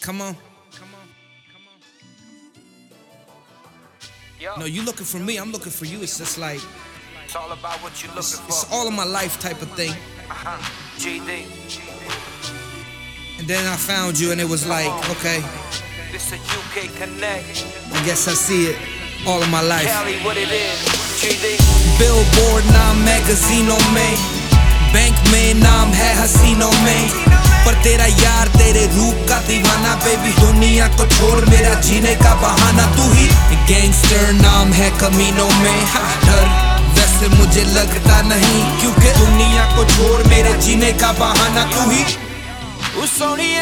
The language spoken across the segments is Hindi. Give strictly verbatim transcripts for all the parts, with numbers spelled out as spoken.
Come on. No, you looking for me, I'm looking for you. It's just like it's all about what you looking it's, for. it's all of my life type of thing. Uh-huh. G D. And then I found you and it was like, okay, This a U K Connect. I guess I see it all of my life. Cali, what it is. G D. Billboard नाम मैगजीनों में, बैंक में नाम है हसीनों में, पर तेरा यार तेरे रूप का दीवाना बेबी, दुनिया को छोड़ मेरा जीने का बहाना तू ही। गैंगस्टर नाम है कमीनों में, हाँ, डर वैसे मुझे लगता नहीं, क्योंकि दुनिया को छोड़ मेरे जीने का बहाना तू ही। ओ सोनिए,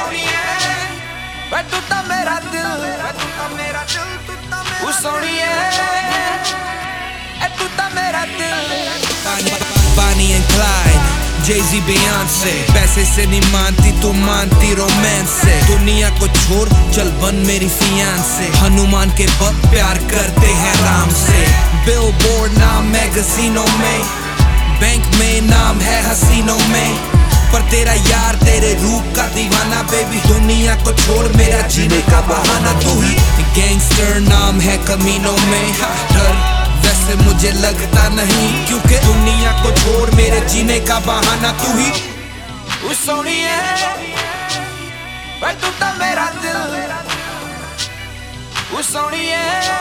तू ता मेरा दिल, ओ सोनिए, तू ता मेरा दिल। Bonnie and Clyde, Jay-Z, Beyonce, पैसे से नहीं मानती तू मानती रोमांस से, दुनिया को छोड़ चल बन मेरी फियांसे, हनुमान के भक्त प्यार करते हैं राम से। बिलबोर्ड नाम मैगजीनों में, बैंक में नाम है हसीनों में, पर तेरा यार तेरे रूप का दीवाना बेबी, दुनिया को छोड़ मेरा जीने का बहाना तू ही। गैंगस्टर नाम है कमीनों में, हाँ, डर वैसे मुझे लगता नहीं, क्योंकि दुनिया को छोड़ मेरे जीने का बहाना तू ही। ओ सोनिए, तू ता मेरा दिल, ओ सोनिए,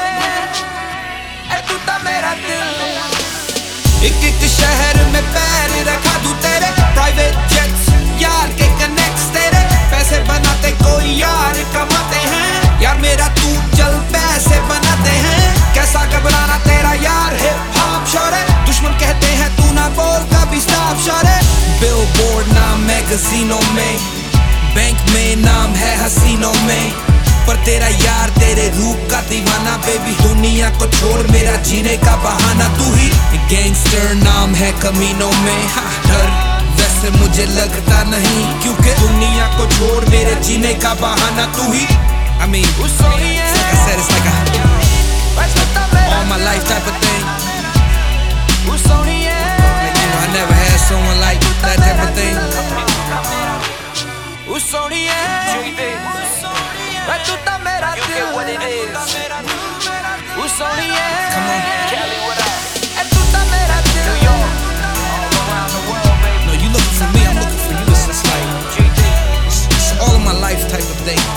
तू ता मेरा दिल। एक एक शहर में पैर रखा दूं तेरे, प्राइवेट जेट्स यार के कनेक्ट्स तेरे, पैसे बनाते कोई यार कमाते हैं, यार मेरा तू चल पैसे बनाते हैं, कैसा घबराना तेरा यार हिप हॉप शोरे, दुश्मन कहते हैं तू ना बोल कभी स्टॉप शोरे। बिलबोर्ड नाम मैगजीनों में, बैंक में नाम है हसीनों में, पर तेरा यार तेरे रूप का दीवाना बेबी, दुनिया को छोड़ मेरा जीने का बहाना तू ही। गैंगस्टर नाम है कमीनों में, हाँ, डर वैसे मुझे लगता नहीं, क्योंकि दुनिया को छोड़ मेरे जीने का बहाना तू ही। I mean, it's like I said, it's like a all my life type of thing. Like, you know, I never had someone like that type of thing. You get what it is. Come on. Cali, what up? New York, all around the world, baby. No, you looking for me, I'm looking for you. It's just like G D. it's, it's all of my life type of thing.